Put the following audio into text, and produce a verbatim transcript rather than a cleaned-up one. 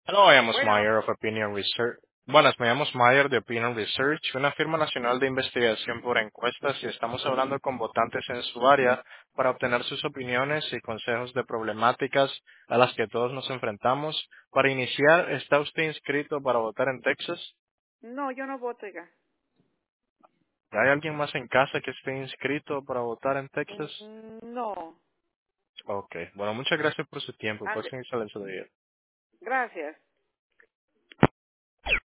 Hello, I am Bueno, Meyer of Opinion Research. Buenas, me llamo Meyer de Opinion Research, una firma nacional de investigación por encuestas y estamos hablando con votantes en su área para obtener sus opiniones y consejos de problemáticas a las que todos nos enfrentamos. Para iniciar, ¿está usted inscrito para votar en Texas? no, yo no voto, oiga. ¿Hay alguien más en casa que esté inscrito para votar en Texas? Mm, No, Ok, bueno, muchas gracias por su tiempo. ande, Pasen excelente día. gracias.